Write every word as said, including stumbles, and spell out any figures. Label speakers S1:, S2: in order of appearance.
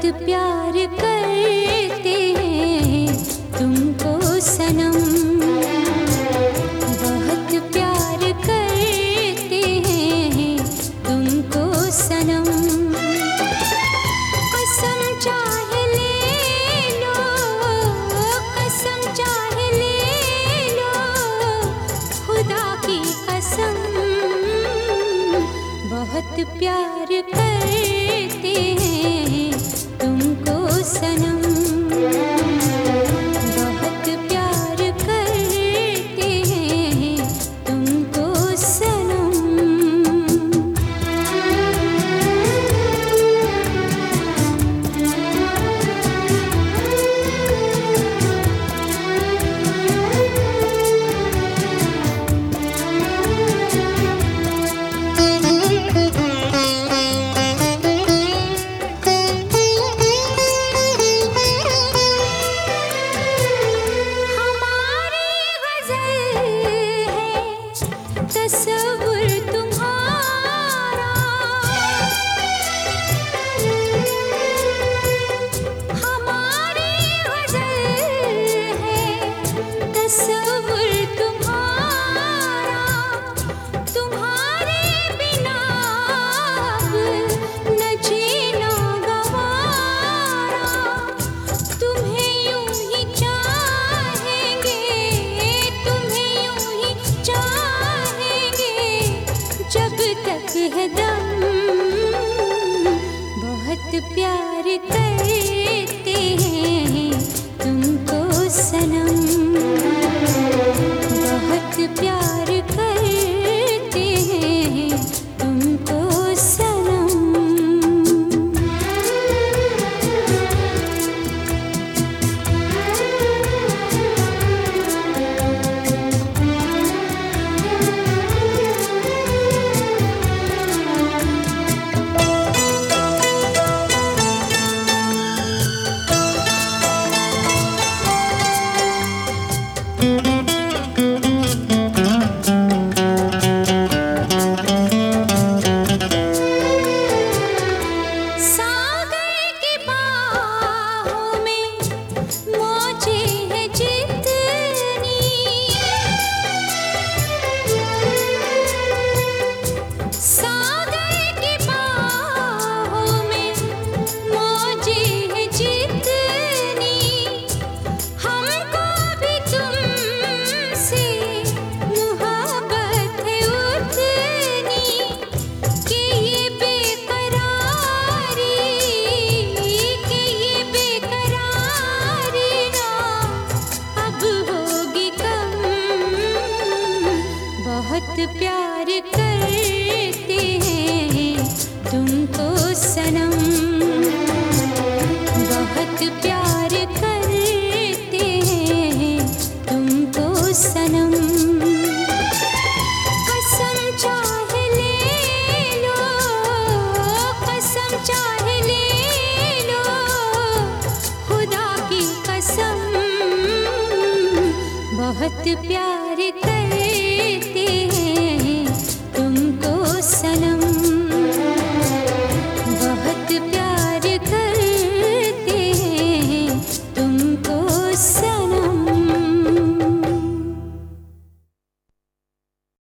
S1: प्यार करते हैं तुमको सनम, बहुत प्यार करते हैं तुमको सनम। कसम चाहे ले लो, कसम चाहे ले लो, खुदा की कसम, बहुत प्यार करते हैं तुमको सनम, बहुत प्यार करते हैं तुमको सनम। तस्वुर तुम्हारा हमारी गज़ल है, तस्वुर तुम्हारा, तुम्हारे बिना अब न जीना गवारा। तुम्हें यूं ही चाहेंगे, तुम्हें यूं ही चाहेंगे जब तक है दम, बहुत प्यार करते हैं तुमको सनम, बहुत प्यार करते हैं तुमको सनम। बहुत प्यार करते हैं तुमको सनम, बहुत प्यार करते हैं तुमको सनम। कसम चाहे ले लो, कसम चाहे ले लो, खुदा की कसम, बहुत प्यार